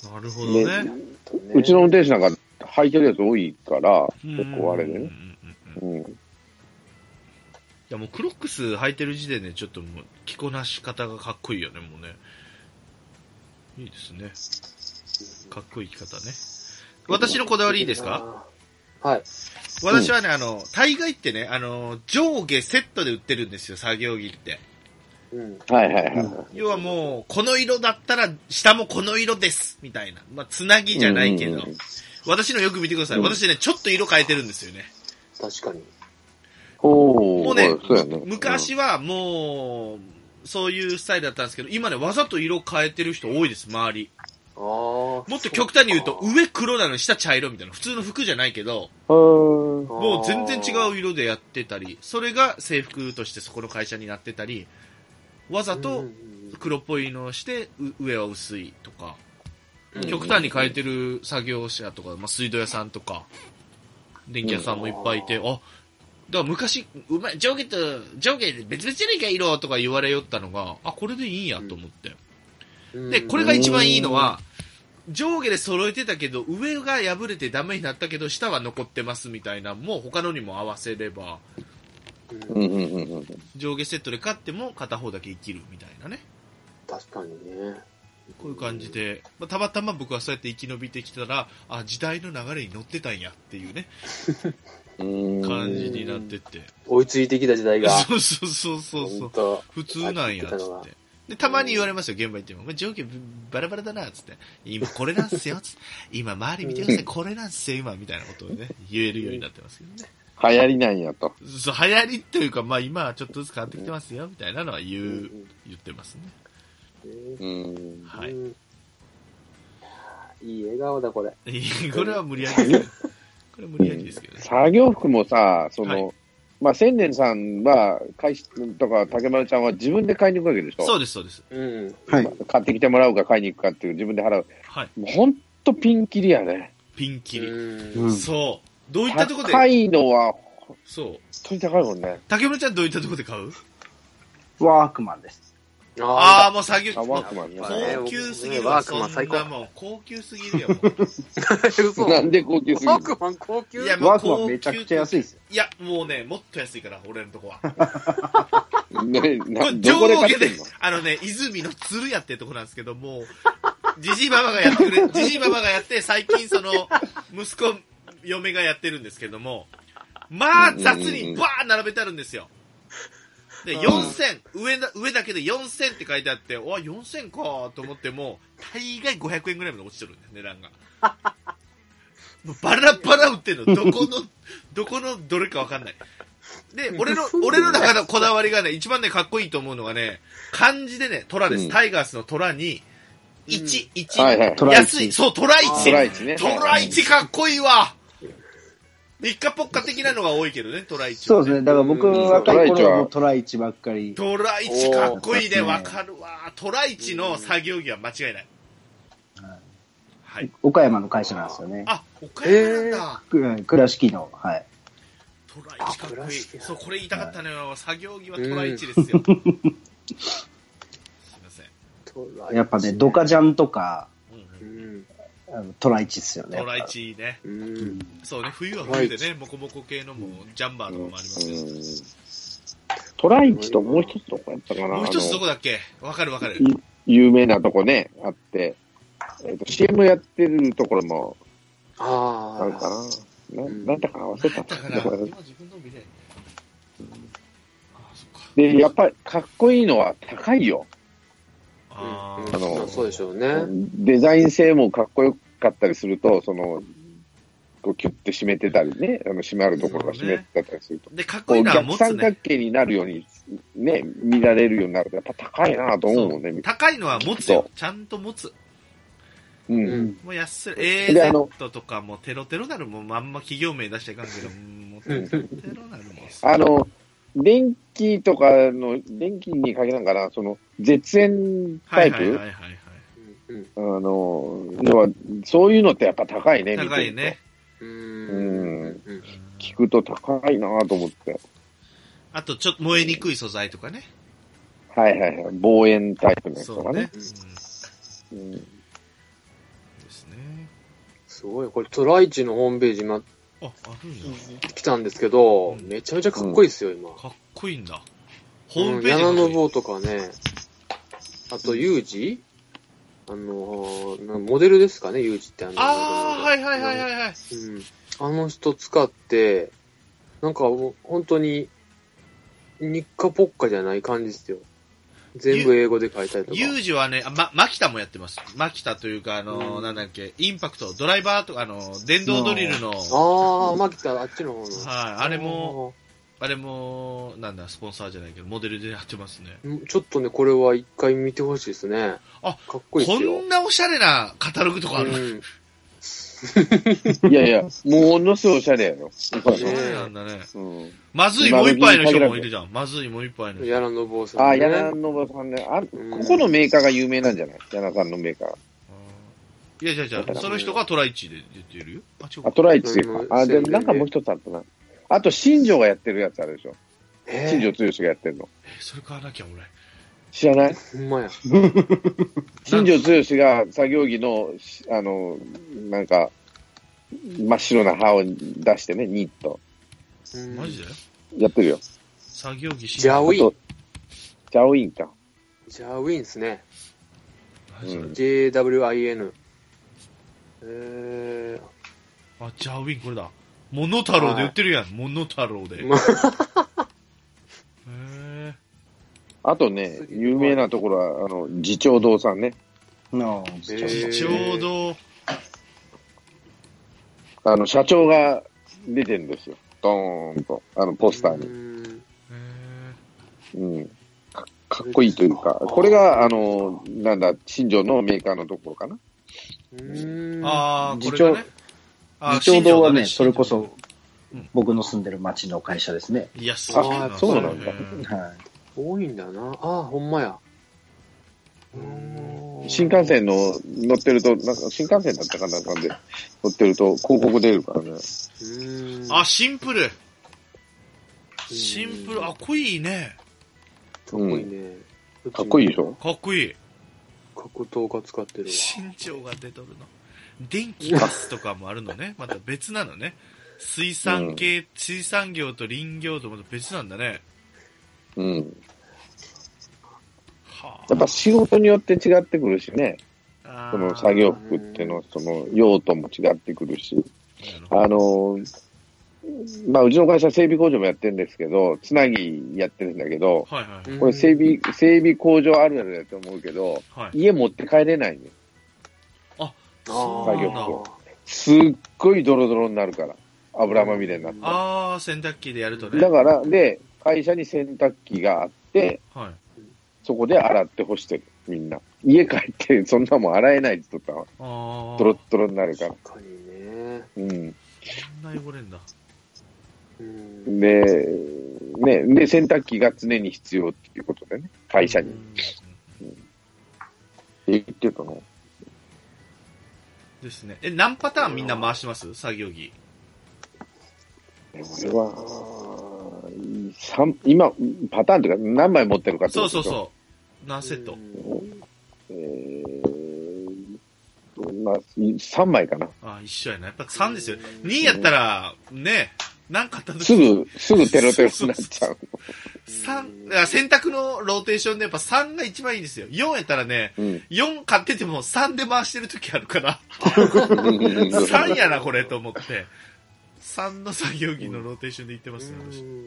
なるほどね。 うちの運転手なんか履いてるやつ多いから、結構あれでね。 いやもうクロックス履いてる時点でちょっともう着こなし方がかっこいいよね、もうね。いいですね。かっこいい着方ね。私のこだわりいいですか？ はい。 私はね、大概ってね、上下セットで売ってるんですよ、作業着って。 はいはいはい。 要はもう、この色だったら、下もこの色です、みたいな。まあ、つなぎじゃないけど。私のよく見てください。私ね、ちょっと色変えてるんですよね。 確かに。 もうね、 そうやね。 昔はもう、そういうスタイルだったんですけど、今ね、わざと色変えてる人多いです、周り。もっと極端に言うと、上黒なのに下茶色みたいな。普通の服じゃないけど、もう全然違う色でやってたり、それが制服としてそこの会社になってたり、わざと黒っぽいのをして、上は薄いとか、極端に変えてる作業者とか、まあ、水道屋さんとか、電気屋さんもいっぱいいて、だから昔、上下で別々じゃねえか色とか言われよったのが、これでいいんやと思って。で、これが一番いいのは、上下で揃えてたけど、上が破れてダメになったけど、下は残ってますみたいな、もう他のにも合わせれば、上下セットで買っても片方だけ生きるみたいなね。 確かにね。 こういう感じで、たまたま僕はそうやって生き延びてきたら、時代の流れに乗ってたんやっていうね、感じになってって。 追いついてきた時代が。 そう。普通なんや、つって。で、たまに言われますよ、現場行っても。上下バラバラだな、つって。今これなんすよ、つって。今周り見てください、これなんすよ、今、みたいなことをね、言えるようになってますけどね。 流行りなんやと。 そう、流行りというか、今はちょっとずつ変わってきてますよ、みたいなのは言ってますね。はい。 いい笑顔だ、これ。 これは無理やりです。これ無理やりですけどね。 作業服もさ、千年さんは、とか竹丸ちゃんは自分で買いに行くわけでしょ？ そうです。 はい。買ってきてもらうか買いに行くかっていう自分で払う。 はい。 もうほんとピンキリやね。 ピンキリ。そう。どういったところで。 高いのは、 そう。 本当に高いもんね。 竹村ちゃんどういったところで買う？ ワークマンです。 もう作業ワークマンね。 高級すぎるわ。そんなもん高級すぎるよ。 なんで高級すぎる？ ワークマン高級？ いや、ワークマンめちゃくちゃ安いですよ。 いや、もうね、もっと安いから、俺のとこは。 どこで買ってんの？ 泉の鶴屋ってとこなんですけど、もう、じじいママがやって、最近息子、嫁がやってるんですけども、まあ、雑にバーン並べてあるんですよ。で、4000、上だけで4000って書いてあって、4000かと思っても、大概500円ぐらいまで落ちてるんだよ、値段が。もうバラバラ売ってんの。どこのどれかわかんない。で、俺の中のこだわりがね、一番ね、かっこいいと思うのがね、漢字でね、虎です。タイガースの虎に、1、安い。そう、虎1。 ね。 虎1かっこいいわ。リッカポッカ的なのが多いけどね、トライチ、 そうですね。だから僕、若い頃はもうトライチばっかり。 トライチかっこいいね、わかるわ。トライチの作業着は間違いない。 はい。岡山の会社なんですよね。 岡山なんだ。 倉敷の、はい。 トライチかっこいい。そう、これ言いたかったのよ。作業着はトライチですよ。すいません。 やっぱね、ドカジャンとか、トライチっすよね。 トライチいいね。そうね、冬は冬でね、モコモコ系のもジャンバーとかもありますけど。 トライチともう一つどこやったかな？ もう一つどこだっけ？わかる。 有名なとこね、あって、CM やってるところも、あるかな。なんだか忘れた。で、やっぱりかっこいいのは高いよ。 そうでしょうね。 デザイン性もかっこよかったりすると、こうキュッて締めてたりね、締まるところが締めてたりすると。 で、かっこいいのは持つね。 逆三角形になるように、ね、見られるようになると、やっぱ高いなと思うもんね。 高いのは持つよ。ちゃんと持つ。もう安い。AZ とかもテロテロなるもん、あんま企業名出しちゃいかんけど、もうテロテロなるもん。 電気とかの、電気に限らんかな、絶縁タイプ要は、そういうのってやっぱ高いね、 高いね。 聞くと高いなと思って。 あと、ちょっと燃えにくい素材とかね。 防煙タイプのやつとかね。 ですね。 すごい。これトライチのホームページ今、 あるんだ。 来たんですけど、めちゃめちゃかっこいいですよ、今。 かっこいいんだ。ホームページ柳の棒とかね、あと、ユージモデルですかね、ユージってはいはいはいはいはい。 あの人使って、なんか本当に、日課ポッカじゃない感じですよ。全部英語で書いたりとか。 ユージはね、マキタもやってます。マキタというか、なんだっけ、インパクト、ドライバーとか、電動ドリルの。 マキタ、あっちの方の。 はい、あれも、なんだ、スポンサーじゃないけど、モデルでやってますね。 ちょっとね、これは一回見てほしいですね。かっこいいですよ。 こんなおしゃれなカタログとかある、 いやいや、ものすごいおしゃれやろ。 そうなんだね。まずいもう一杯の人もいるじゃん。まずいもう一杯の人。 柳の坊さん。 柳の坊さんね。ここのメーカーが有名なんじゃない？柳さんのメーカー。 いや、じゃあ、その人がトライチで出てるよ。 トライチか。で、なんかもう一つあったな。あと、新庄がやってるやつあるでしょ。新庄剛志がやってるの。 それ買わなきゃ、俺。 知らない？ ほんまや。 新庄剛志が作業着の、なんか、真っ白な刃を出してね、ニット。 マジで？ やってるよ。 作業着ジャウィン。 ジャウィンか。 ジャウィンですね。 あ、 JWIN。 ジャウィンこれだ。モノタロウで売ってるやん。モノタロウで。 あとね、有名なところは、自重堂さんね。 自重堂。 社長が出てるんですよ。ドーンと、ポスターに。かっこいいというか、これが、なんだ、新庄のメーカーのところかな。 これがね。 自重堂はね、それこそ、僕の住んでる町の会社ですね。 いや、そうなんだ。 はい。 多いんだな。ほんまや。 新幹線乗ってると、なんか新幹線だったかなんかで乗ってると広告出るからね。 シンプル。かっこいいね。 かっこいいね。 かっこいいでしょ？ かっこいい。 格闘家使ってるわ。 身長が出とるの。電気ガスとかもあるのね。また別なのね。水産業と林業とまた別なんだね。 やっぱ仕事によって違ってくるしね。その作業服っていうの、その用途も違ってくるし。うちの会社整備工場もやってるんですけど、つなぎやってるんだけど、これ整備工場あるあるだと思うけど、家持って帰れないね。作業服。すっごいドロドロになるから。油まみれになって。 洗濯機でやるとね。 だから、会社に洗濯機があって、そこで洗って干してる、みんな。家帰って、そんなもん洗えないって言ったら、ドロッドロになるから。 確かにね。 そんな汚れんだ。 で、洗濯機が常に必要っていうことでね、会社に。言ってたのですね。何パターンみんな回してます？作業着。 これは、今、パターンというか何枚持ってるかってことでしょ？ そう。何セット 3枚かな。 一緒やな。やっぱ3ですよ。2やったら、ね、なんかあった時すぐテロテロになっちゃう。 洗濯のローテーションでやっぱ3が一番いいんですよ。4やったらね、4買ってても3で回してる時あるから、3やなこれと思って、3の作業着のローテーションで行ってますね、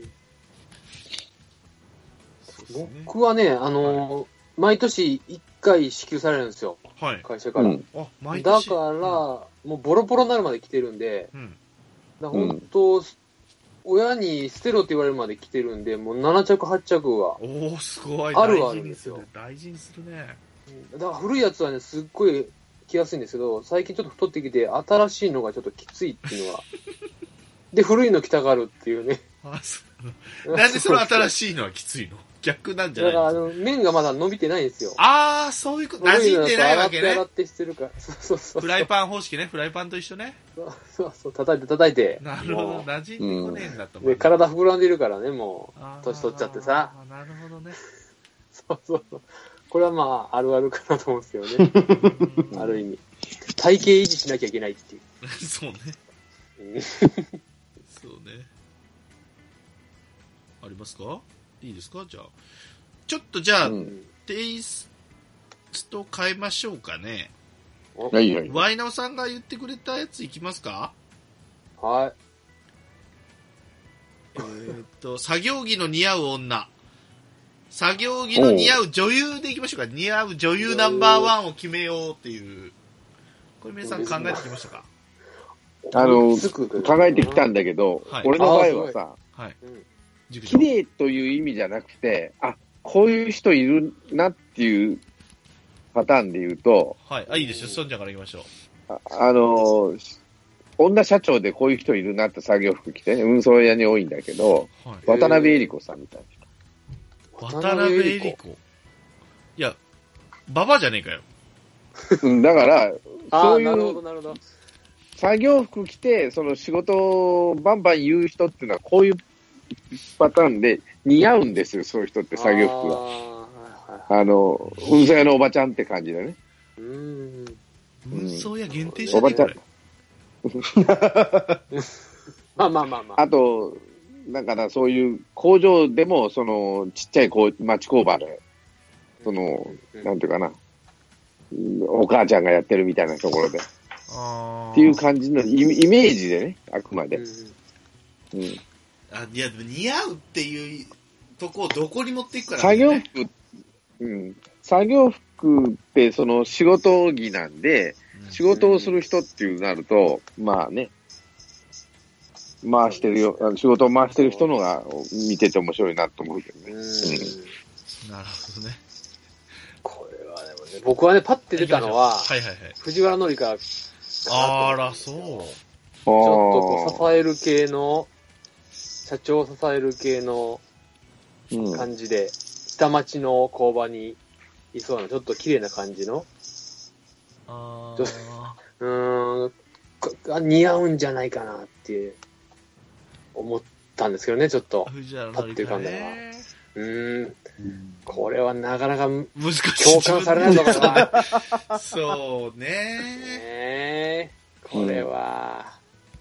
私。僕はね、毎年1回支給されるんですよ。会社から。だから、もうボロボロになるまで来てるんで、本当、親に捨てろって言われるまで来てるんで、もう7着、8着は。 すごい。 あるんですよ。 大事にするね。 だから古いやつはね、すっごい着やすいんですけど、最近ちょっと太ってきて、新しいのがちょっときついっていうのは。で、古いの着たがるっていうね。 なんでその新しいのはきついの？逆なんじゃないだから麺がまだ伸びてないんですよ。 そういうこと。馴染んでないわけね。 洗ってしてるから。そう。 フライパン方式ね。フライパンと一緒ね。 そう。叩いて。 なるほど。馴染んでこねえんだと思う。 で、体膨らんでるからね、もう。年取っちゃってさ。 なるほどね。 そう。これはまあ、あるあるかなと思うんですけどね。ある意味。 体型維持しなきゃいけないっていう。 そうね。そうね。ありますか？いいですか？じゃあ。ちょっとじゃあ、テイスト変えましょうかね。 はい。 ワイナオさんが言ってくれたやついきますか？ はい。 作業着の似合う女。作業着の似合う女優でいきましょうか。似合う女優ナンバーワンを決めようっていう。これ皆さん考えてきましたか？ 考えてきたんだけど、はい、俺の場合はさ、 はい、 綺麗という意味じゃなくて、こういう人いるなっていうパターンで言うと、 はい、いいですよ。そんじゃから行きましょう。女社長でこういう人いるなって作業服着てね、運送屋に多いんだけど、はい、渡辺恵理子さんみたいな。 渡辺恵理子。いや、ババじゃねえかよ。 だから、そういう、 なるほど。 作業服着て、その仕事をバンバン言う人っていうのは、こういうパターンで似合うんですよ、そういう人って作業服が。運送屋のおばちゃんって感じだね。 運送屋限定じゃねえかよ。 まあ。 あと、だからそういう工場でも、その、ちっちゃい町工場で、その、なんていうかな、お母ちゃんがやってるみたいなところで。っていう感じのイメージでね、あくまで。 いや、でも似合うっていうとこをどこに持っていくからね。作業服ってその仕事着なんで、仕事をする人っていうなると、まあね、仕事を回してる人のが見てて面白いなと思うけどね。 なるほどね。 これはでもね、僕はね、パッて出たのは、藤原紀香。 あら、そう。ちょっとこう支える系の、社長を支える系の感じで、下町の工場にいそうな、ちょっと綺麗な感じの。似合うんじゃないかなって思ったんですけどね、ちょっと。パッて浮かんだのは。これはなかなか難しい。共感されないのかな。 そうね。 これは。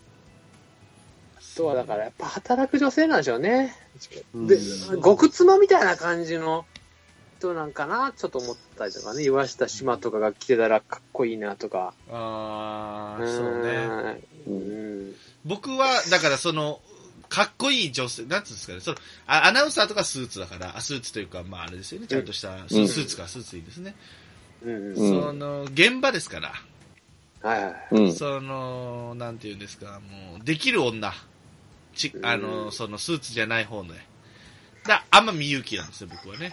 とはだからやっぱ働く女性なんでしょうね。で、極妻みたいな感じの人なんかな、ちょっと思ったりとかね、岩下志麻とかが着てたらかっこいいなとか。 そうね。僕は、だからその、かっこいい女性、なんつうんですかね、そのアナウンサーとかスーツだから、スーツというか、まああれですよね、ちゃんとした、スーツいいですね。その、現場ですから、その、なんていうんですか、もう、できる女、そのスーツじゃない方のね、天海祐希なんですよ、僕はね。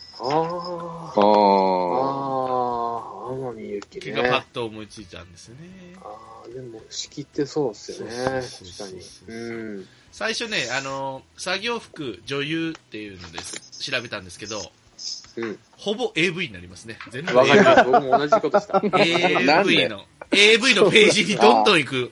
天海祐希ね。 がパッと思いついたんですよね。 でも、仕切ってそうですよね。確かに。 最初ね、作業服女優っていうので調べたんですけど、ほぼ AV になりますね。全部 AV。僕も同じことした。 AV のページにどんどん行く。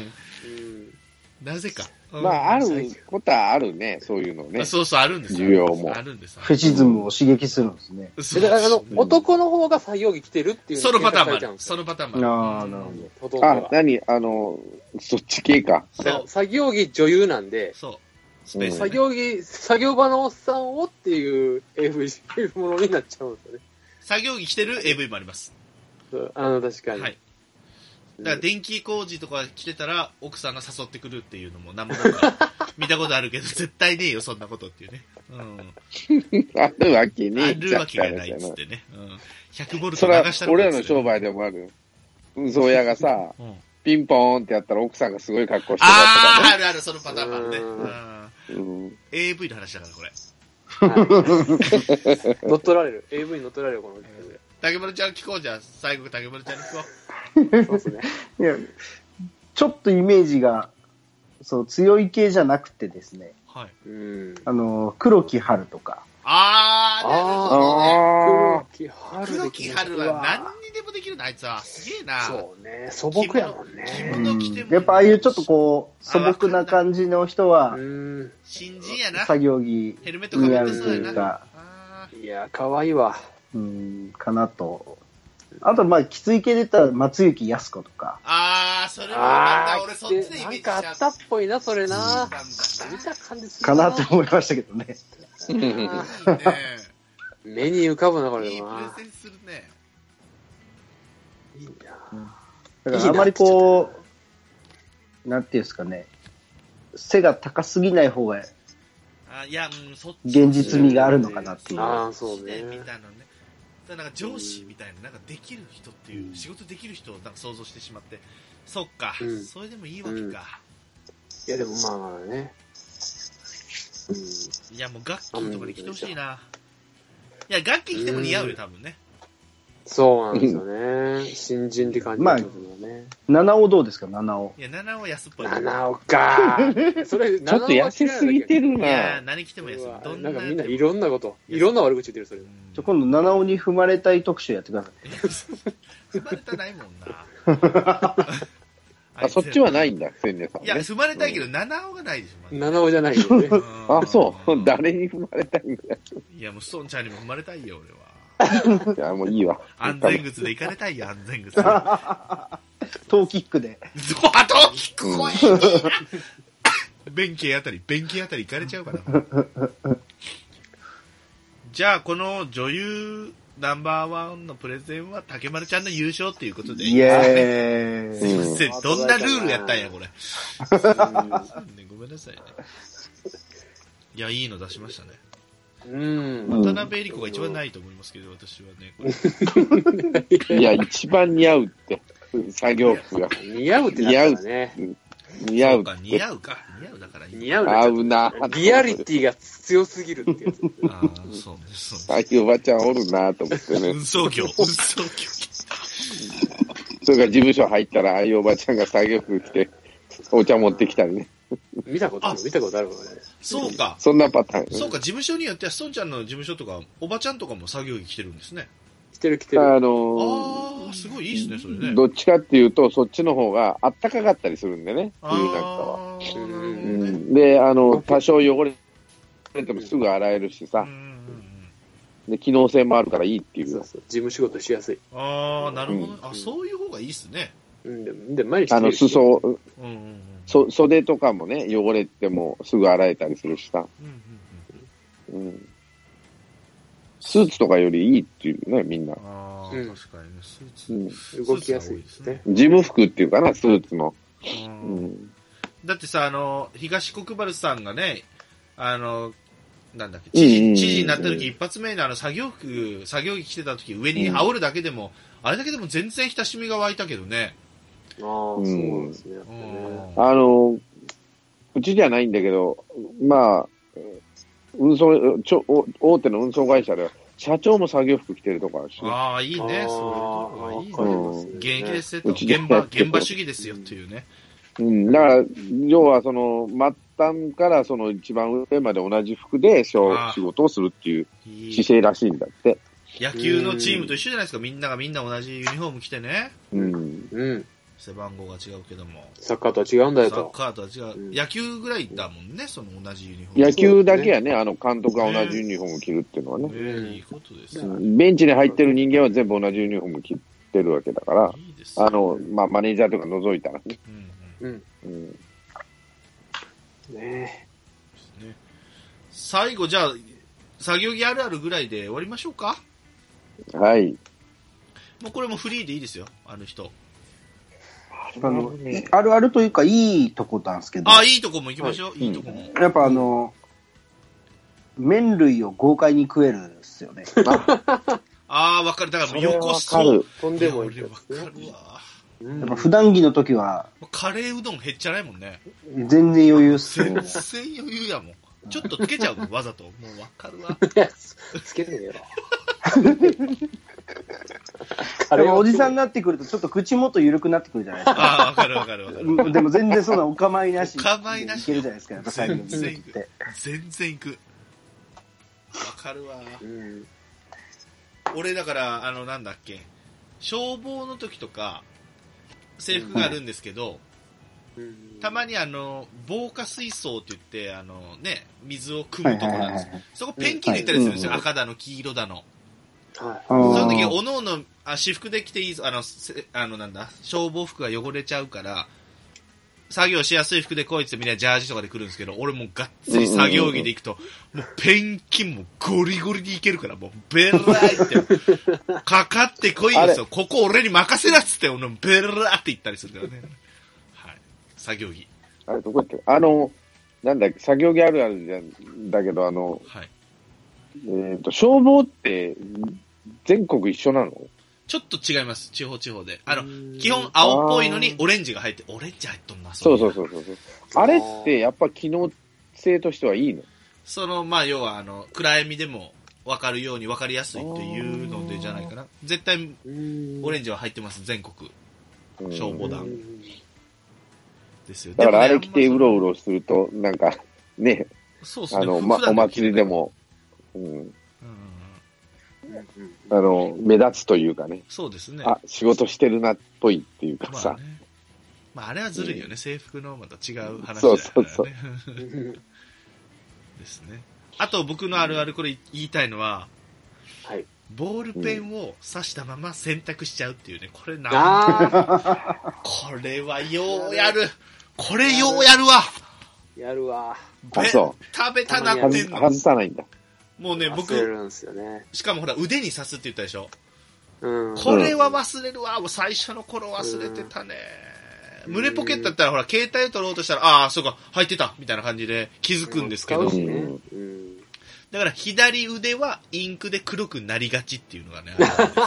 なぜか。 あることはあるね、そういうのね。 そう、あるんですよ。需要も。 あるんです。 フェチズムを刺激するんですね。 男の方が作業着着てるっていう。 そのパターンもある。そのパターンもある。なるほど。そっち系か。 作業着女優なんで、作業場のおっさんをっていう AV ものになっちゃうんですよね。 作業着着てる AV もあります。 確かに。 はい。だから電気工事とか来てたら奥さんが誘ってくるっていうのもなんか見たことあるけど絶対ねえよそんなことっていうね。 あるわけねえ。 あるわけがないっつってね。100ボルト流したら俺らの商売でもある。運送屋がさ、ピンポーンってやったら奥さんがすごい格好してるとかね。あるそのパターンもあるね。AV の話だからこれ。 乗っ取られる。AV に乗っ取られるこの。 竹丸ちゃん聞こうじゃあ最後竹丸ちゃんに聞こう。そうですね。いや、ちょっとイメージがそう強い系じゃなくてですね。 はい。 黒木華とか。 黒木華は何にでもできるなあいつはすげえな。 そうね。素朴やもんね。 やっぱああいうちょっとこう素朴な感じの人は新人やな。 作業着ヘルメットかぶってそうやな。 いや可愛いわ。 かなとあと、まあ、きつい系で言ったら、松雪靖子とか。 それもなんだ、俺そっちでイメージしちゃなんかあったっぽいな、それな。見た感じするかなと思いましたけどね。 いいね。 目に浮かぶな、これは。 いいプレゼンするね。 いいな。 だからあまりこう、なんていうんですかね、背が高すぎない方が、 いや、そっち現実味があるのかなっていう。 そうね。 みたいなね。なんか上司みたいな、なんかできる人っていう、仕事できる人をなんか想像してしまって、そっか、それでもいいわけか。 いや、でもまあね。 いや、もうガッキーとかに来てほしいな。いや、ガッキー来ても似合うよ、多分ね。 そうなんですよね。新人って感じですよね。 七尾どうですか、七尾。 いや、七尾安っぽい。 七尾か。それ、 ちょっと痩せすぎてるな。 いや、何来ても安い。 なんかみんないろんなこと、いろんな悪口言ってる、それ。 今度七尾に踏まれたい特集やってください。 踏まれたないもんな。 そっちはないんだ、千年さん。 いや、踏まれたいけど、七尾がないでしょ。 七尾じゃないよね。 そう。誰に踏まれたいんだよ。 いや、もうストーンちゃんにも踏まれたいよ、俺は。 いや、もういいわ。 安全靴で行かれたいよ、安全靴で。 トーキックで。 トーキック怖い。弁慶あたり行かれちゃうから。じゃあ、この女優ナンバーワンのプレゼンは竹丸ちゃんの優勝っていうことで。 イエーイ。 すいません。どんなルールやったんや、これ。ごめんなさいね。いや、いいの出しましたね。渡辺恵里子が一番ないと思いますけど、私はね。 これいや、一番似合うって。作業服が。 似合うってなったらね。 似合う。 似合うか。似合うだからいい。 似合う合うな。 リアリティが強すぎるってやつ。 そうです。 ああいうおばちゃんおるなと思ってね。 運送業。 それから事務所入ったら、ああいうおばちゃんが作業服着て、お茶持ってきたりね。 見たことあるわね。 そうか。 そんなパターン。 そうか、事務所によっては、ストンちゃんの事務所とか、おばちゃんとかも作業着着てるんですね。 着てる。 すごいいいですね、それね。 どっちかっていうと、そっちの方があったかかったりするんでね、冬なんかは。で、多少汚れてもすぐ洗えるしさ。で、機能性もあるからいいっていう。 事務仕事しやすい。 なるほど。そういう方がいいっすね。 で、毎日裾、袖とかもね、汚れてもすぐ洗えたりするしさ。スーツとかよりいいっていうね、みんな。 確かにね、スーツ。 動きやすいですね。 事務服っていうかな、スーツの。 だってさ、東国原さんがね、なんだっけ、知事になった時、一発目に作業着着てた時、上に羽織るだけでも、あれだけでも全然親しみが湧いたけどね。 そうですね。 うちじゃないんだけど、まあ、大手の運送会社では、社長も作業服着てるとこあるし、ね。 いいね。そういうとこいいね。現役ですよと。現場主義ですよっていうね。 だから、要は末端から一番上まで同じ服で仕事をするっていう姿勢らしいんだって。 野球のチームと一緒じゃないですか。みんなが同じユニフォーム着てね。背番号が違うけども。 サッカーとは違うんだよと。 サッカーとは違う。野球ぐらいだもんね、同じユニフォーム。 野球だけやね、監督が同じユニフォーム着るっていうのはね。 いいことですベンチに入ってる人間は全部同じユニフォーム着てるわけだから、マネージャーとか除いたらね。 最後、じゃあ、作業着あるあるぐらいで終わりましょうか。 はい。 もうこれもフリーでいいですよ、あの人。 あるあるというか、いいとこなんですけど。 いいとこも行きましょう。いいとこも。 やっぱ麺類を豪快に食えるんですよね。 わかる。だから横そう。 とんでもいい。 わかるわ。 やっぱ普段着の時は。 カレーうどん減っちゃないもんね。 全然余裕っすよ。全然余裕やもん。ちょっとつけちゃうもん、わざと。もうわかるわ。 つけてねえよ。 おじさんになってくるとちょっと口元緩くなってくるじゃないですか。 わかる。 でも全然そんなお構いなし。 お構いなし。 いけるじゃないですか、やっぱ最後に。 全然いく。わかるわ。俺だから、なんだっけ、消防の時とか、制服があるんですけど、たまに防火水槽って言ってね、水を汲むとこなんです。そこペンキで行ったりするんですよ。赤だの黄色だの。その時おのおの私服で着ていいぞ、なんだ、消防服が汚れちゃうから、作業しやすい服で来いってみんなジャージとかで来るんですけど、俺もうがっつり作業着で行くと、もうペンキもゴリゴリにいけるから、もうベラーって、かかってこいよ、ここ俺に任せなっつって、俺もベラーって言ったりするからね。はい。作業着。 あれ、どこやっけなんだっけ、作業着あるあるじゃん、だけど、はい。消防って、全国一緒なの？ ちょっと違います、地方地方で。基本青っぽいのにオレンジが入って、オレンジ入っとんな、 そう。あれって、やっぱ機能性としてはいいの？ 要は、暗闇でも分かるように分かりやすいというのでじゃないかな。絶対、オレンジは入ってます、全国。消防団。ですよ。 だからあれ着てうろうろすると、なんか、ね、 そうですね。 お祭りでも、目立つというかね。 そうですね。 仕事してるなっぽいっていうかさ。 あれはずるいよね。制服のまた違う話だよね。そう。ですね。あと僕のあるあるこれ言いたいのは、はい。ボールペンを刺したまま洗濯しちゃうっていうね。これこれはようやる。これようやるわ。 やるわ。 そう。 食べたなってんの。 外さないんだ。 もうね、僕、しかもほら、腕に刺すって言ったでしょ。 これは忘れるわ。もう最初の頃忘れてたね。胸ポケットだったらほら、携帯を取ろうとしたら、そうか、入ってたみたいな感じで気づくんですけど。だから左腕はインクで黒くなりがちっていうのがね。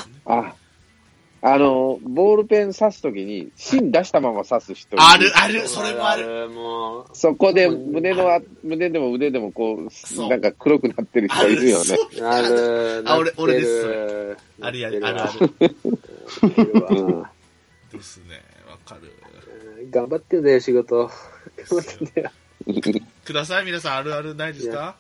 ボールペン刺すときに芯出したまま刺す人ある、それもある。 そこで胸でも腕でもこう、なんか黒くなってる人いるよね。 俺です。ある。ですね、わかる。 頑張ってんだよ、仕事。頑張ってんだよ。 ください、皆さんあるあるないですか？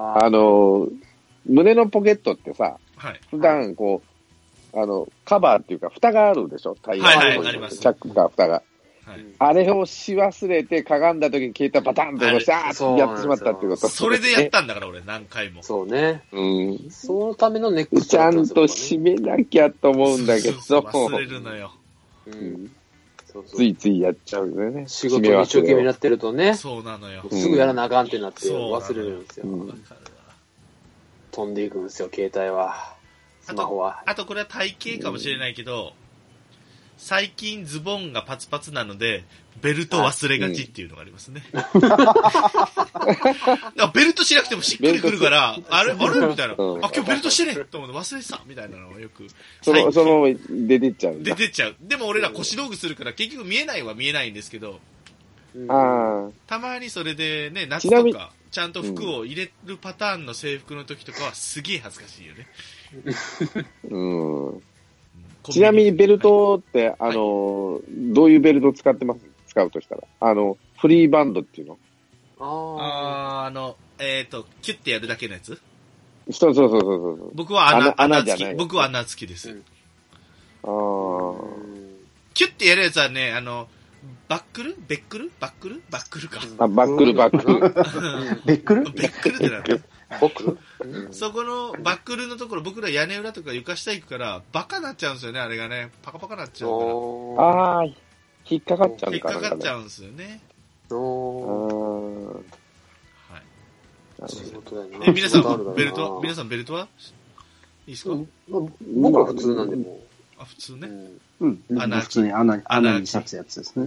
胸のポケットってさ、普段こう、カバーっていうか、蓋があるでしょ？タイヤあります。 チャックか蓋が。あれをし忘れて、かがんだ時に携帯バタンと押して、やってしまったってこと。 それでやったんだから、俺、何回も。 そうね。そのためのネックスちゃんと締めなきゃと思うんだけど。 忘れるのよ。 ついついやっちゃうんだよね。 仕事に一生懸命なってるとね。 そうなのよ。 すぐやらなあかんってなって忘れるんですよ。飛んでいくんですよ、携帯は。スマホは。 あとこれは体型かもしれないけど、最近ズボンがパツパツなので、ベルト忘れがちっていうのがありますね。ベルトしなくてもしっくりくるから、あれみたいな。今日ベルトしてねと思って忘れてたみたいなのをよく。 そのまま出てっちゃう。 でも俺ら腰道具するから結局見えないは見えないんですけど、たまにそれでね、夏とか、ちゃんと服を入れるパターンの制服の時とかはすげえ恥ずかしいよね。 ちなみにベルトって、どういうベルトを使ってます？使うとしたら。フリーバンドっていうの？ キュッてやるだけのやつ？ そう。 僕は穴付き。僕は穴付きです。キュッてやるやつはね、ベックルか。 ベックルベックルってなる。そこのバックルのところ、僕ら屋根裏とか床下行くから、バカなっちゃうんですよね、あれがね。パカパカなっちゃうから。引っかかっちゃうから。引っかかっちゃうんですよね。はい。皆さんベルトはいいですか？ 僕は普通なんでも。 普通ね。 普通に穴に刺すやつですね。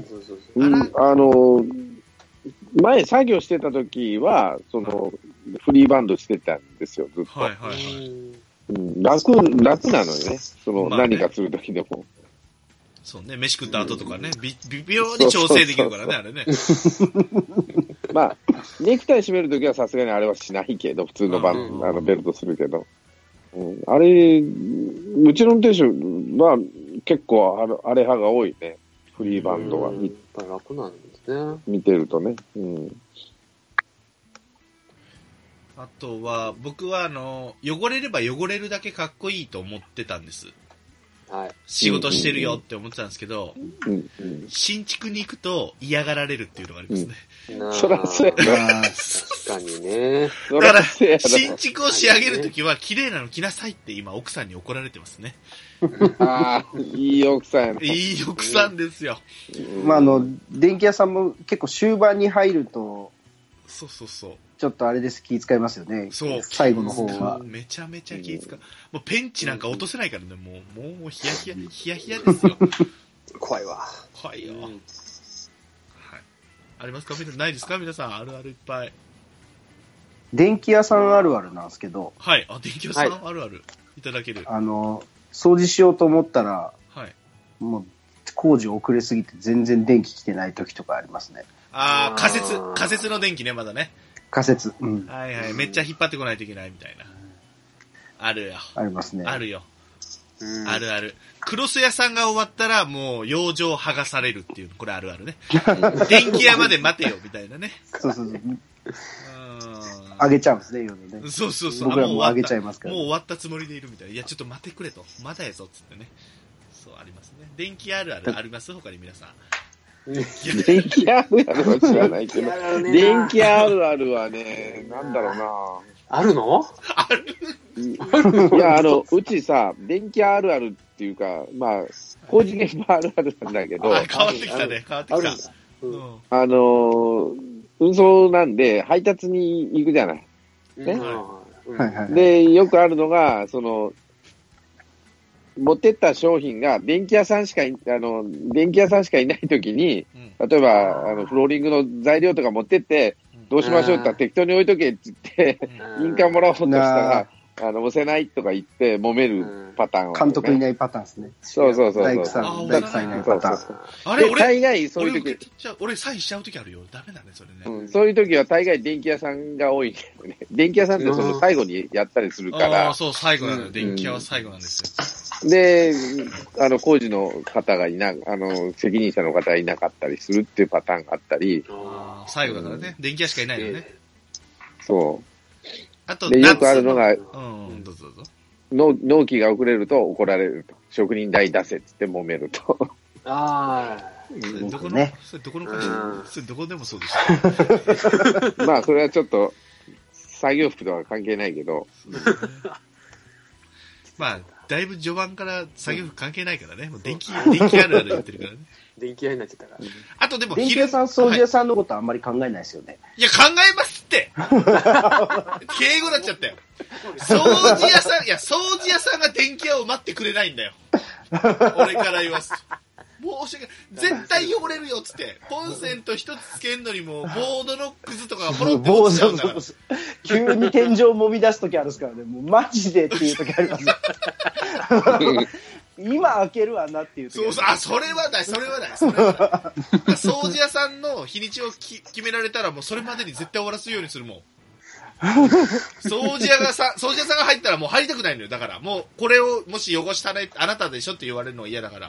前作業してた時は、フリーバンドしてたんですよ、ずっと。楽なのよね。何かする時でも。 そうね、飯食った後とかね、微妙に調整できるからね、あれね。 ネクタイ締める時はさすがにあれはしないけど、普通のベルトするけど。あれ、うちの運転手は結構あれ派が多いね。フリーバンドは。 楽なんですね。 見てるとね。 あとは、僕は汚れれば汚れるだけかっこいいと思ってたんです。 仕事してるよって思ってたんですけど、新築に行くと嫌がられるっていうのがありますね。 そらそうやな。 確かにね。 だから、新築を仕上げるときは、綺麗なの着なさいって今、奥さんに怒られてますね。 ああ、いい奥さんやな。 いい奥さんですよ。 まあ、電気屋さんも結構終盤に入ると、 そう。 ちょっとあれです、気遣いますよね。 そう。 最後の方は。 めちゃめちゃ気遣う。もうペンチなんか落とせないからね、もうヒヤヒヤですよ。 怖いわ。 怖いよ。はい。ありますか？ないですか？皆さん、あるあるいっぱい。 電気屋さんあるあるなんですけど。 はい。電気屋さんあるある。いただける。 掃除しようと思ったら、はい。もう、工事遅れすぎて全然電気来てない時とかありますね。 仮設の電気ね、まだね。 仮設。 はいはい。めっちゃ引っ張ってこないといけないみたいな。あるよ。 ありますね。 あるよ。あるある。クロス屋さんが終わったらもう養生剥がされるっていう、これあるあるね。電気屋まで待てよみたいなね。 そう。あげちゃうんですね、夜ね。 そう。 僕らもあげちゃいますから。 もう終わったつもりでいるみたいな。いや、ちょっと待ってくれと。まだやぞっつってね。そう、ありますね。電気あるあるあります他に皆さん。 電気あるあるは知らないけど。電気あるあるはね、なんだろうな。 あるの？ ある。 いや、うちさ、電気あるあるっていうか、まあ、工事現場あるあるなんだけど。 変わってきたね、変わってきた。 運送なんで、配達に行くじゃない。ね。 はい。 で、よくあるのが、持ってった商品が電気屋さんしかいないときに、例えば、フローリングの材料とか持ってって、どうしましょうって言ったら適当に置いとけって言って、印鑑もらおうとしたら、押せないとか言って揉めるパターンは、 監督いないパターンですね。 そう。 大工さんいないパターン。 あれ、 大概そういう時。 俺サインしちゃう時あるよ。ダメだね、それね。 そういう時は大概電気屋さんが多いけどね。電気屋さんって最後にやったりするから。 そう、最後なのよ。電気屋は最後なんですよ。で、工事の方が責任者の方がいなかったりするっていうパターンがあったり。 最後だからね。電気屋しかいないのね。 そう。 あと、 よくあるのが、 どうぞ。 納期が遅れると怒られると。職人代出せっつって揉めると。 どこの会社？それどこでもそうでしょ。まあ、それはちょっと、作業服とは関係ないけど。 まあ、だいぶ序盤から作業服関係ないからね。もう電気あるある言ってるからね。 電気屋になっちゃったから。 あとでも、 電気屋さん、掃除屋さんのことあんまり考えないですよね。 いや、考えますって敬語になっちゃったよ。掃除屋さんが電気屋を待ってくれないんだよ。俺から言わす。申し訳ない。絶対汚れるよっつって。コンセント一つつけんのにも、ボードのくずとかがポロって落ちちゃうんだから。 急に天井揉み出すときあるんですからね。もうマジでっていうときあります。今開けるわなっていう時。 それはない。掃除屋さんの日にちを決められたら、もうそれまでに絶対終わらすようにするもん。掃除屋さんが入ったらもう入りたくないのよ。だから、もうこれをもし汚したね、あなたでしょって言われるのは嫌だから。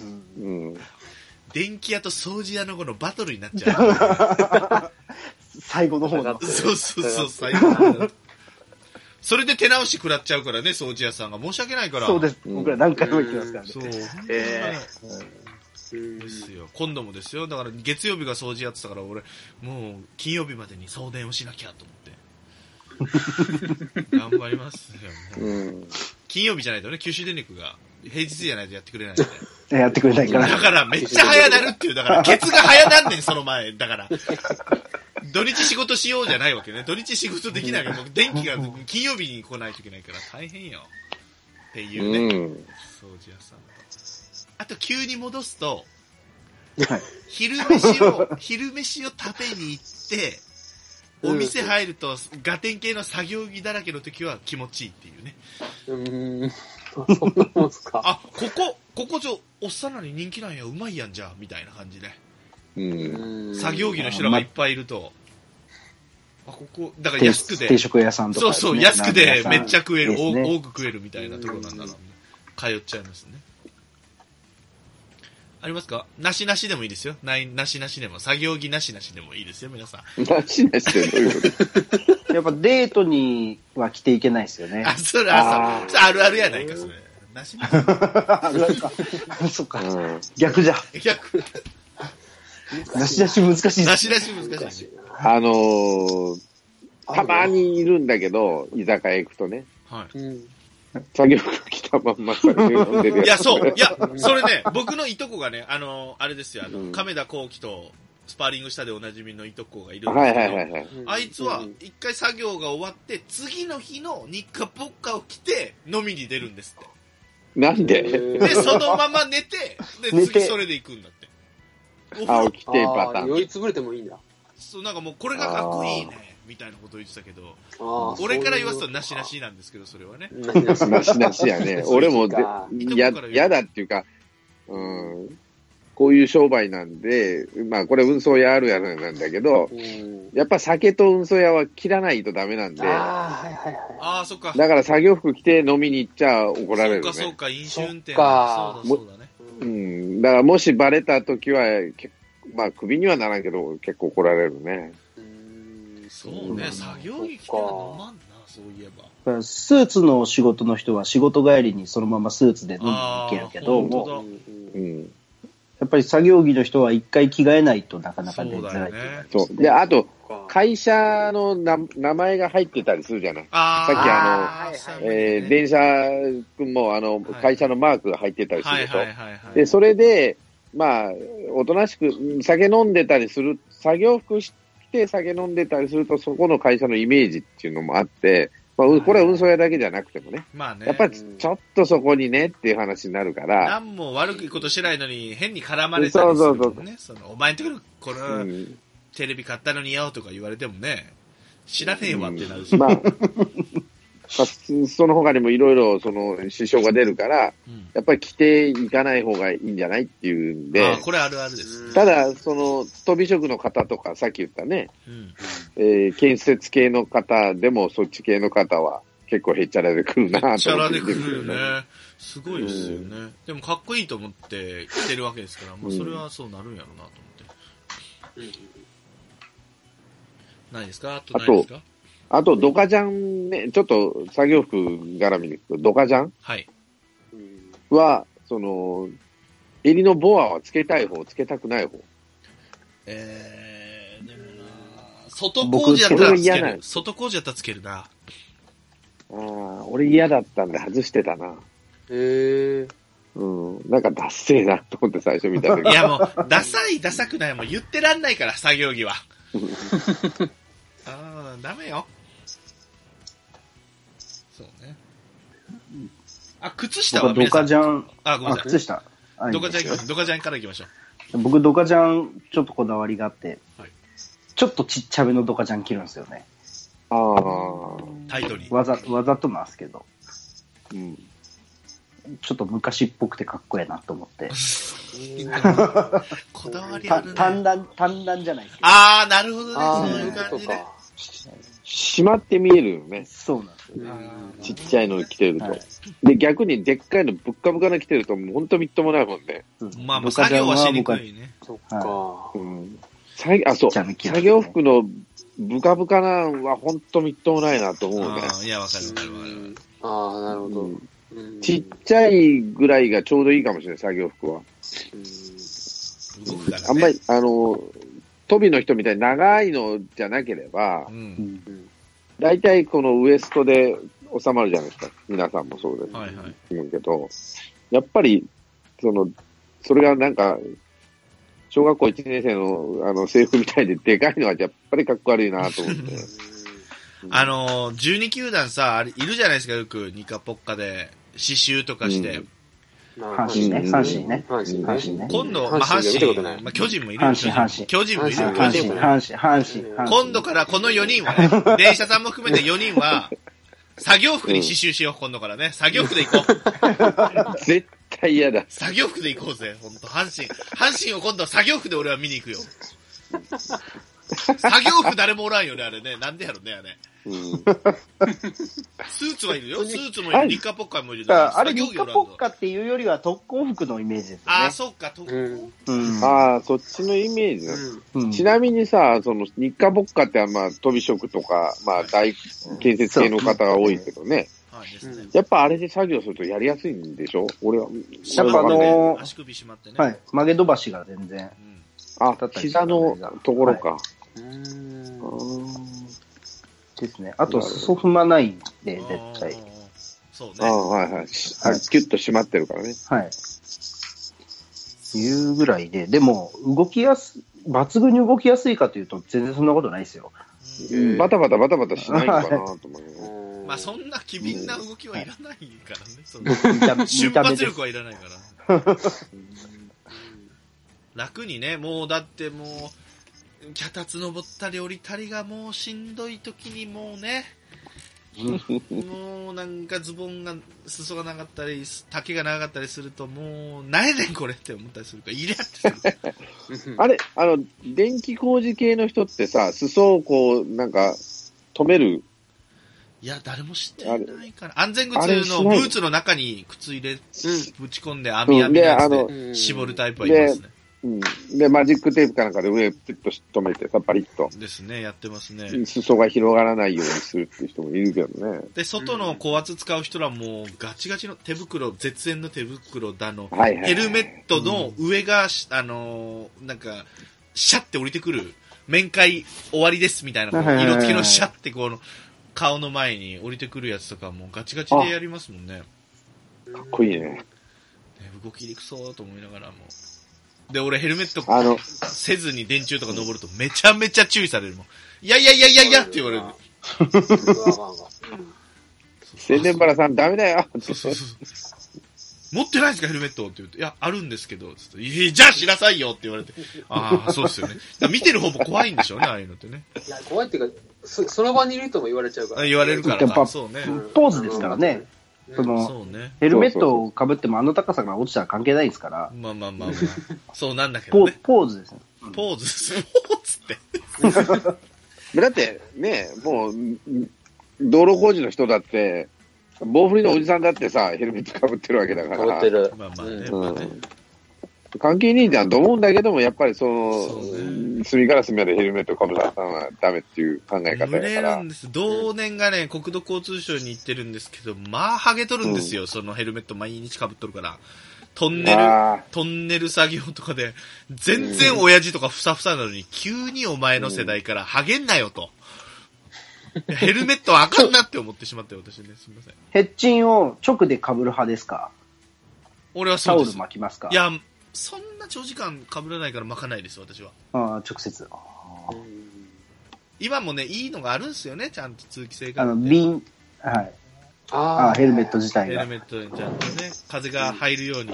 電気屋と掃除屋のこのバトルになっちゃう。最後の方だって。 そう、最後の方だって。それで手直し食らっちゃうからね、掃除屋さんが。申し訳ないから。 そうです。僕ら何回も行きますからね。 そう。ですよ。今度もですよ。だから月曜日が掃除やってたから、俺、もう金曜日までに送電をしなきゃと思って。頑張りますよ。金曜日じゃないとね、九州電力が平日じゃないとやってくれないんで。 やってくれないから。 だからめっちゃ早なるっていう。だからケツが早なんねん、その前。だから。土日仕事しようじゃないわけね。土日仕事できないから、もう電気が金曜日に来ないといけないから大変よ。っていうね。掃除屋さん。あと急に戻すと、昼飯を食べに行って、お店入るとガテン系の作業着だらけの時は気持ちいいっていうね。 そんなもんすか。 あ、ここおっさんらに人気なんや、うまいやんじゃみたいな感じで。作業着の人らがいっぱいいると、ここだから安くで定食屋さんとか、 そう安くでめっちゃ食える、多く食えるみたいなところなんだろうね。通っちゃいますね。ありますか？なしなしでもいいですよ。なしなしでも、作業着なしなしでもいいですよ、皆さん。 なしなしでどういうこと？ やっぱデートには着ていけないですよね。 それあるあるやないか、それ。 なしなし。 そっか。逆じゃ。 逆。 なしなし難しい。 なしなし難しい。 たまにいるんだけど、居酒屋行くとね。 はい。 作業服着たまんま酒飲んでるやつ。 いや、そう。いや、それね、僕のいとこがね、あれですよ、亀田光輝とスパーリングしたでおなじみのいとこがいるんですけど、あいつは一回作業が終わって、次の日の日課ポッカを着て飲みに出るんですって。 なんで？ で、そのまま寝て、で、次それで行くんだって。 起きてパターン。 酔いつぶれてもいいんだ。 そう、なんかもうこれがかっこいいね。みたいなことを言ってたけど、俺から言わすとなしなしなんですけど、それはね。 なしなしやね。俺も嫌だっていうか、こういう商売なんで、まあこれ運送屋あるやるなんだけど、やっぱ酒と運送屋は切らないとダメなんで、 そっか。 だから作業服着て飲みに行っちゃ怒られるね。 そうか、飲酒運転。そうだね。だからもしバレた時は、まあ首にはならんけど、結構怒られるね。 そうね、作業着着ては飲まんな、そういえば。スーツの仕事の人は仕事帰りにそのままスーツで飲みに行けるけども、やっぱり作業着の人は一回着替えないとなかなか出づらい。 そう。で、あと、会社の名前が入ってたりするじゃない。さっき電車くんも会社のマークが入ってたりするでしょ。で、それで、まあ、おとなしく酒飲んでたりする、作業服して酒飲んでたりすると、そこの会社のイメージっていうのもあって、まあ、これは運送屋だけじゃなくてもね。 まあね。 やっぱりちょっとそこにねっていう話になるから。 何も悪いことしてないのに変に絡まれたりするもんね。お前んところこのテレビ買ったのによとか言われてもね、知らねえわってなるし。まあその他にもいろいろ支障が出るから、やっぱり着ていかない方がいいんじゃないっていうんで。 これあるあるです。 ただ、飛び職の方とか、さっき言ったね、建設系の方でもそっち系の方は結構へっちゃらで来るなと。へっちゃらで来るよね。すごいですよね。でもかっこいいと思って着てるわけですから、もうそれはそうなるんやろうなと思って。何ですか？あと何ですか？ あと、ドカジャンね、ちょっと作業服絡みに行くと、ドカジャンは、襟のボアはつけたい方、つけたくない方。 でもな外工事やったらつける。外工事やったらつけるな。 俺嫌だったんで外してたな。なんかダッセーなと思って最初見た時。 いやもう、ダサい、ダサくない、もう言ってらんないから、作業着は。ダメよ。そうね。靴下はドカジャン。 ごめんなさい。 靴下。 ドカジャンから行きましょう。僕、ドカジャン、ちょっとこだわりがあって、ちょっとちっちゃめのドカジャン着るんですよね。 タイトに。 わざとなんですけど。ちょっと昔っぽくてかっこええなと思って。 こだわりあるね。 短弾じゃないですか。なるほどね。そういう感じね。 しまって見えるよね。 そうなんですよ。 ちっちゃいの着てると。で、逆にでっかいのぶっかぶかの着てると、もうほんとみっともないもんね。 まあ、作業はしにくいね。 そっか。 そう。作業服のブカブカなんはほんとみっともないなと思うね。 いや、わかるわかるわかる。 なるほど。 ちっちゃいぐらいがちょうどいいかもしれない、作業服は。あんまり、飛びの人みたいに長いのじゃなければ、大体このウエストで収まるじゃないですか。皆さんもそうです。言うけど、やっぱり、それがなんか、小学校1年生の制服みたいででかいのはやっぱりかっこ悪いなと思って。 12球団さ、いるじゃないですか、よく、ニカポッカで、刺繍とかして。 阪神ね。 今度、阪神、巨人もいるよ。巨人もいるよ。 阪神。 今度からこの4人はね、電車さんも含めて4人は、作業服に刺繍しよう、今度からね。作業服で行こう。絶対嫌だ。 作業服で行こうぜ、ほんと。阪神を今度は作業服で俺は見に行くよ。作業服誰もおらんよね、あれね。なんでやろね、あれ。スーツはいるよ。スーツもいる。日課ポッカもいる。 あれ、日課ポッカっていうよりは特攻服のイメージですね。 そっか、特攻。 そっちのイメージちなみにさ、日課ポッカって飛び職とか、大建設系の方が多いけどね。 やっぱあれで作業するとやりやすいんでしょ？俺は。 やっぱ足首締まってね。 はい。曲げ伸ばしが全然。 膝のところか。 ですね。あと、裾踏まないんで、絶対。 そうね。 はいはい。キュッと締まってるからね。 はい。いうぐらいで、でも、抜群に動きやすいかというと、全然そんなことないですよ。 バタバタしないかなと思う。 まあそんな機敏な動きはいらないからね。瞬発力はいらないから。楽にね、もうだってもう、脚立登ったり降りたりがもうしんどい時にもうね、もうなんかズボンが、裾が長かったり、丈が長かったりするともう、何やねんこれって思ったりするから、イラってする。 あれ、電気工事系の人ってさ、裾をこう、なんか、止める。 いや、誰も知ってないから。安全靴のブーツの中に靴入れ、ぶち込んで網のやつで絞るタイプはいますね。 で、マジックテープかなんかで上ピッと止めてさ、パリッと。 ですね、やってますね。 裾が広がらないようにするっていう人もいるけどね。 で、外の高圧使う人らもうガチガチの手袋、絶縁の手袋だの、ヘルメットの上が、なんか、シャッて降りてくる、面会終わりですみたいな、色付きのシャッてこの、顔の前に降りてくるやつとかもうガチガチでやりますもんね。 かっこいいね。 動きにくそうと思いながらも。で、俺ヘルメットせずに電柱とか登るとめちゃめちゃ注意されるもん。いやって言われる。 宣伝バラさんダメだよ。 持ってないんですかヘルメットって言うと、いや、あるんですけど、つってじゃあしなさいよって言われて。ああ、そうですよね。見てる方も怖いんでしょうね、ああいうのってね。 いや、怖いっていうか、その場にいる人も言われちゃうから。 言われるからか。 そうね。 ポーズですからね。ヘルメットを被ってもあの高さから落ちたら関係ないですから。 まあ。そうなんだけどね。 ポーズですね。 ポーズって。 だって、ね、もう、道路工事の人だって、棒振りのおじさんだってさ、ヘルメット被ってるわけだから。 被ってる。 まあね。 関係ねえじゃんと思うんだけども、やっぱり隅から隅までヘルメット被らさなダメっていう考え方だから。 濡れるんです。同年がね、国土交通省に行ってるんですけど、まあ、ハゲとるんですよ、そのヘルメット毎日被っとるから。トンネル作業とかで、全然親父とかふさふさなのに、急にお前の世代からハゲんなよと。ヘルメットはあかんなって思ってしまって、私ね、すみません。 ヘッチンを直で被る派ですか？ 俺はそうです。 タオル巻きますか？ いや、そんな長時間被らないから巻かないです、私は。 直接。 今もね、いいのがあるんですよね、ちゃんと通気性が。 はい。ヘルメット自体が。 ヘルメットにちゃんとね、風が入るように。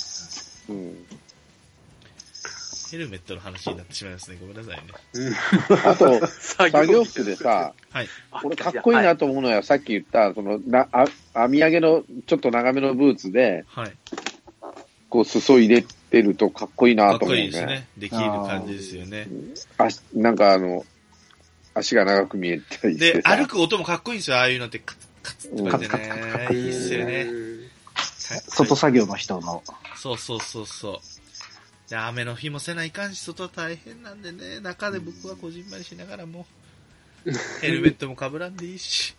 ヘルメットの話になってしまいますね。ごめんなさいね。 あと、作業服でさ、これかっこいいなと思うのは、さっき言った、編み上げのちょっと長めのブーツで、こう、裾入れてるとかっこいいなと思うね。かっこいいですね。 できる感じですよね。 なんか足が長く見えたりして。 で、歩く音もかっこいいんですよ。ああいうのって、カツッとかってね。いいっすよね。 外作業の人の。 そう。で、雨の日もせないかんし、外は大変なんでね、中で僕はこじんまりしながらも、ヘルメットも被らんでいいし、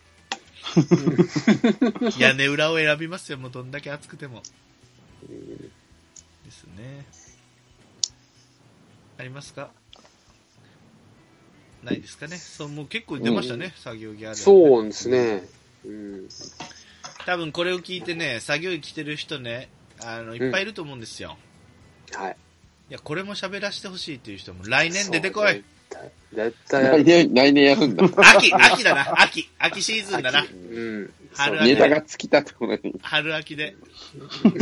屋根裏を選びますよ、もうどんだけ暑くても。ですね。ありますか？ないですかね。もう結構出ましたね、作業着ある。 そうですね。 多分これを聞いてね、作業着着てる人ね、いっぱいいると思うんですよ。 はい。 いや、これも喋らせてほしいっていう人も来年出てこい。 絶対やる。 来年やるんだ。 秋だな。秋シーズンだな。 春秋で。ネタが尽きたってことに。 春秋で。そう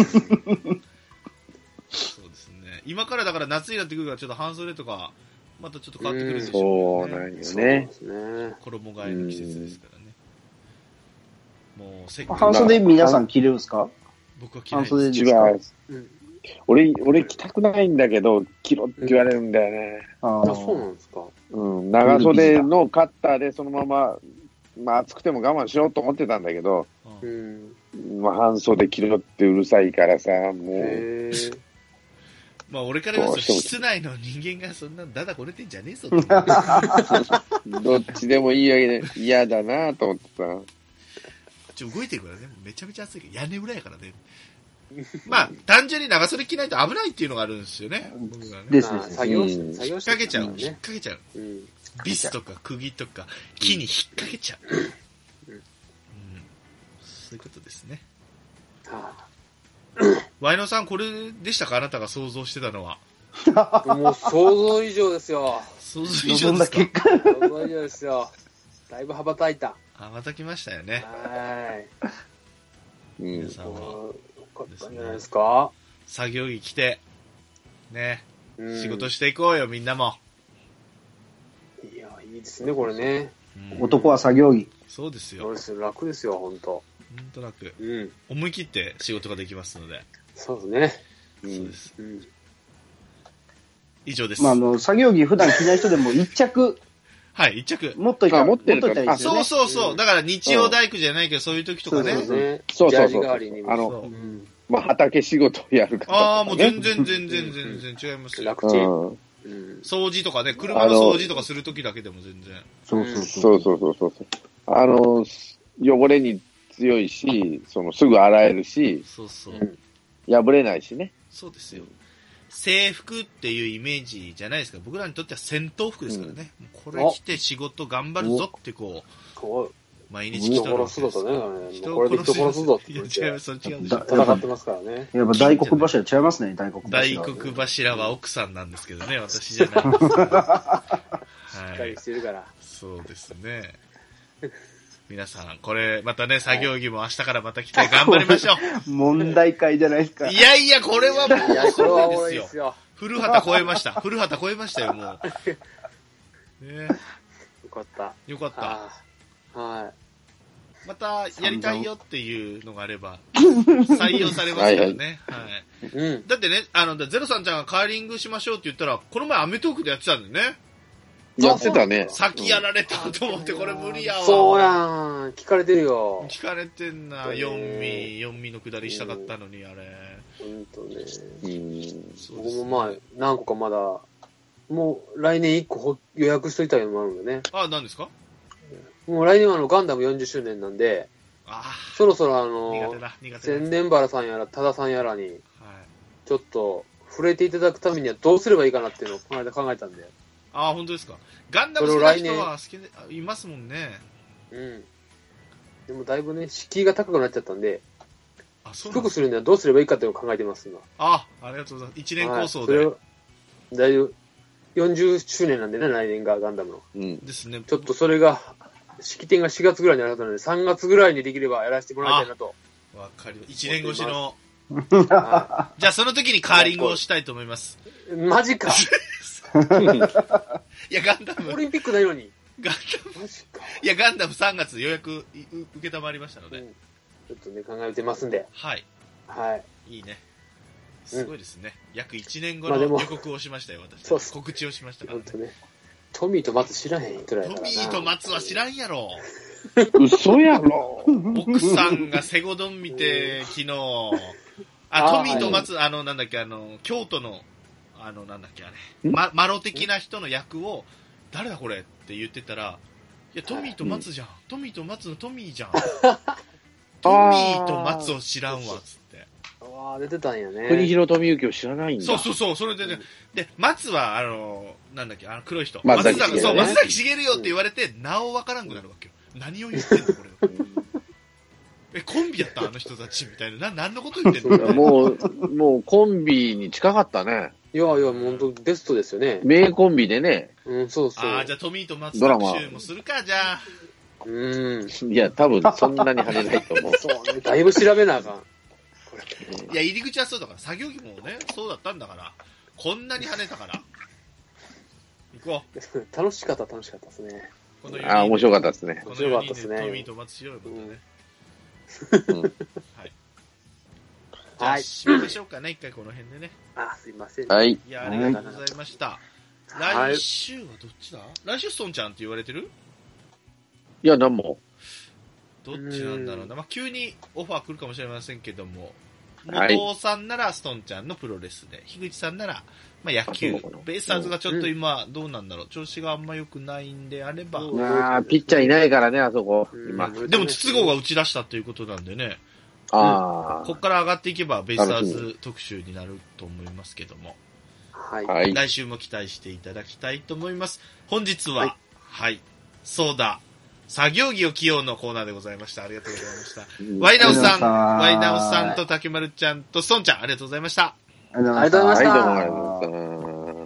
ですね。今からだから夏になってくるからちょっと半袖とか、またちょっと変わってくるんでしょうね。 そうなんよね。 衣替えの季節ですからね。もうせっかく。 半袖皆さん着れるんですか？ 僕は着ないです。 半袖ですか？ 俺着たくないんだけど、着ろって言われるんだよね。 そうなんですか。 長袖のカッターでそのまま、暑くても我慢しようと思ってたんだけど、半袖着ろってうるさいからさ、もう。 俺から言うと、室内の人間がそんなだだこねてんじゃねえぞ。 どっちでもいいわけで嫌だなと思ってさ。 ち動いてるからね、めちゃめちゃ暑いけど、屋根裏やからね。まあ、単純に長袖着ないと危ないっていうのがあるんですよね。僕はね。 ですね。 作業して引っ掛けちゃう。引っ掛けちゃう。ビスとか釘とか木に引っ掛けちゃう。そういうことですね。ワイノさん、これでしたか、あなたが想像してたのは。 もう想像以上ですよ。 想像以上ですか。 想像以上ですよ。だいぶ羽ばたいた。 羽ばたきましたよね。 はい。 皆さんは。 よかったんじゃないですか。 作業着着て、ね、仕事していこうよ、みんなも。 いや、いいですね、これね。 男は作業着。 そうですよ。 そうですよ、楽ですよ、ほんと。 ほんと楽。思い切って仕事ができますので。 そうですね。 そうです。以上です。 まあ、作業着普段着ない人でも一着。 はい、一着。 持っといたらいいですよね。 そう。だから日曜大工じゃないけど、そういう時とかね。 そう。ジャージ代わりに。 まあ、畑仕事やるから。 ああ、もう全然違いますよ。 楽ちん。 掃除とかね、車の掃除とかする時だけでも全然。 そう。汚れに強いし、すぐ洗えるし、破れないしね。 そうですよ。制服っていうイメージじゃないですか。僕らにとっては戦闘服ですからね。これ着て仕事頑張るぞって毎日着とる。 人殺すぞとね。これで人殺すぞって。 いや、違います、違う。 戦ってますからね。 やっぱ大黒柱違いますね、大黒柱。 大黒柱は奥さんなんですけどね、私じゃないです。 しっかりしてるから。 そうですね。皆さん、これ、またね、作業着も明日からまた来て頑張りましょう。 問題解じゃないですか。 いやいや、これはもう、 そうですよ。 古畑超えました。古畑超えましたよ、もう。ね、 よかった。 よかった。 はい。 また、やりたいよっていうのがあれば、採用されますからね。はい。だってね、ゼロさんちゃんがカーリングしましょうって言ったら、この前アメトークでやってたんだよね。 やってたね。 先やられたと思って、これ無理やわ。 そうやん。聞かれてるよ。 聞かれてんな。4味の下りしたかったのに、あれ。 ほんとね。僕もまあ、何個かまだ、もう来年1個予約しといたのもあるんでね。 あ、何ですか？ もう来年はガンダム40周年なんで、そろそろ千年原さんやら多田さんやらに、ちょっと触れていただくためにはどうすればいいかなっていうのをこの間考えたんで。 ああ、本当ですか。ガンダム好きな人は好きいますもんね。 でもだいぶね、敷居が高くなっちゃったんで、低くするにはどうすればいいかっていうのを考えてます、今。 ありがとうございます。1年構想で。 だいぶ40周年なんでね、来年がガンダムの。 ですね。 ちょっとそれが、式典が4月ぐらいにあるので、3月ぐらいにできればやらせてもらいたいなと。 わかります。1年越しの。じゃあその時にカーリングをしたいと思います。 マジか。 いや、ガンダム。 オリンピックないのに。 ガンダム。マジか。いや、ガンダム3月予約受けたまりましたので。 ちょっとね、考えてますんで。 はい。 はい。 いいね。すごいですね。約1年後の予告をしましたよ、私。そう告知をしましたからね。 トミーと松知らへんくらいだからな。 トミーと松は知らんやろ。 嘘やろ。 奥さんがセゴドン見て、昨日。トミーと松、なんだっけ、京都の、なんだっけ、あれ。マロ的な人の役を、誰だこれって言ってたら、いや、トミーと松じゃん。トミーと松のトミーじゃん。トミーと松を知らんわ、つって。 出てたんやね。 国広富之を知らないんだ。 そう、それでね。で、松は、なんだっけ、黒い人。 松崎しげる。 そう、松崎しげるよって言われて、名をわからんくなるわけよ。何を言ってんの、これ。コンビやったあの人たちみたいな。何のこと言ってんのもうコンビに近かったね。 いや、本当ベストですよね。 名コンビでね。 そう。 じゃあトミーと松特集もするか、じゃあ。 いや、多分そんなに跳ねないと思う。 そうね、だいぶ調べなあかん。 いや、入り口はそうだから、作業着もね、そうだったんだから、こんなに跳ねたから。行こう。楽しかったですね。 面白かったですね。 面白かったですね。 トミーと松しようよ、またね。はい。じゃあ、締めましょうかね、一回この辺でね。 すいません。 はい。 いや、ありがとうございました。来週はどっちだ？来週ストンちゃんって言われてる？ いや、なんも。 どっちなんだろうな。急にオファー来るかもしれませんけども、元さんならストンちゃんのプロレスで、樋口さんならまあ野球、ベイスターズがちょっと今、どうなんだろう、調子があんま良くないんであれば。 ピッチャーいないからね、あそこ。 今。でも、筒香が打ち出したということなんでね。こっから上がっていけば、ベイスターズ特集になると思いますけども。はい。来週も期待していただきたいと思います。本日は、はい。そうだ。作業着を着ようのコーナーでございました。ありがとうございました。ワイナオさんと竹丸ちゃんとソンちゃん、ありがとうございました。 ありがとうございました。 はい、どうもありがとうございま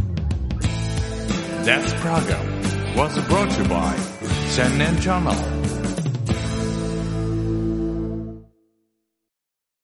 した。 That's Praga was brought to you by Sennen Channel.